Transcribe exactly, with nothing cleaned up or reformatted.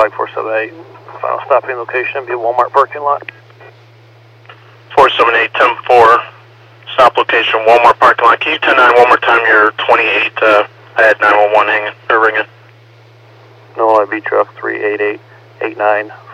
five four seven eight. Final stopping location, be a Walmart parking lot. four seven eight, ten four, stop location, Walmart parking lot. Can you ten nine one more time? You're twenty-eight, uh, I had nine one one hanging, or ringing. No, I B truck three eight eight eight nine.